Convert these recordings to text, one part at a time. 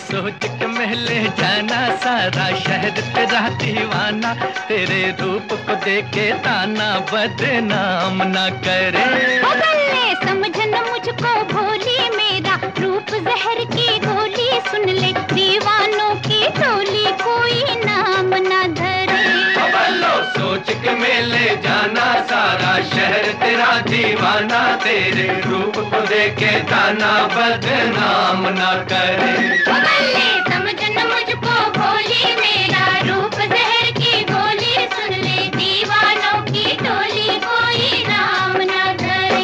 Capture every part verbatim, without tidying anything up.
सोच के महले जाना, सारा शहर तेरा दीवाना, तेरे रूप को देखे ताना बदनाम ना करे। बल्ले समझ न मुझको भोली, मेरा रूप जहर की गोली, सुन ले दीवानों की टोली कोई नाम ना धरे। बल्लो सोच के मेले जाना, सारा शहर तेरा दीवाना, तेरे रूप को देखे ताना बदनाम ना करे। बल्ले समझ न मुझको भोली, मेरा रूप जहर की गोली, सुन ले दीवानों की टोली कोई नाम ना धरे।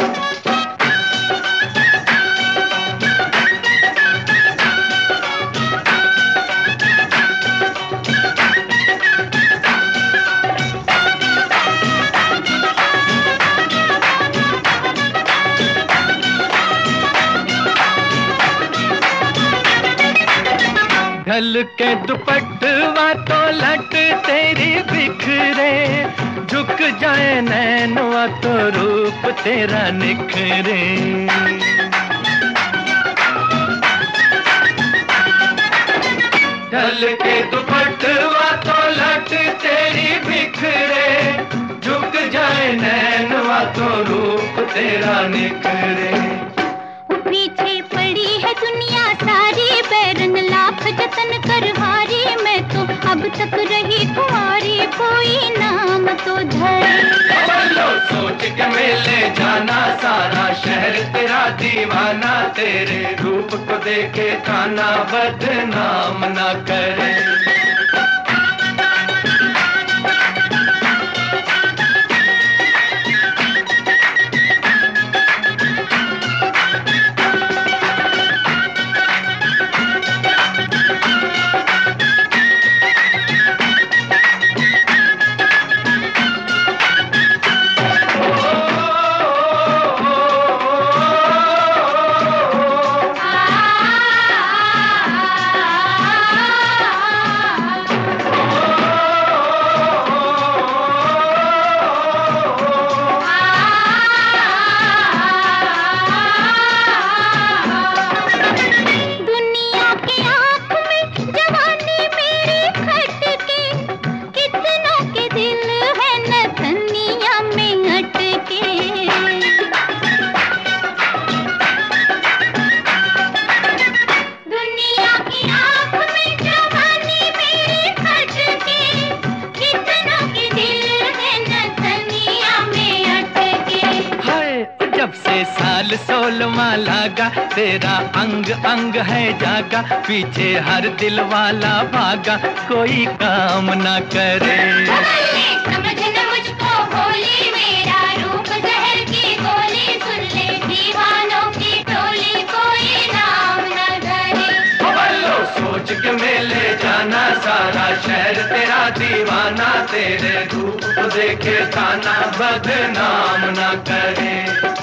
ढल के दुपट्टवा तो लट तेरी बिखरे, झुक जाए नैनवा तो रूप तेरा निखरे। ढल के दुपट्टवा तो लट तेरी बिखरे, झुक जाए नैनवा तो रूप तेरा निखरे। पीछे पड़ी है दुनिया सारी, बैरन लाख जतन कर हारी, मैं तो अब तक रही कुंवारी कोई नाम तो धरे। बल्लो सोच के मेले जाना, सारा शहर तेरा दीवाना, तेरे रूप को देखे ताना बदनाम ना करे। साल सोलवा लागा, तेरा अंग अंग है जागा, पीछे हर दिल वाला भागा कोई काम ना करे। समझ न मुझको भोली, मेरा रूप जहर की गोली, सुन ले दीवानों की टोली कोई नाम ना धरे। बल्लो सोच के मेले जाना, सारा शहर तेरा दीवाना, तेरे रूप को देखे ताना बदनाम ना करे।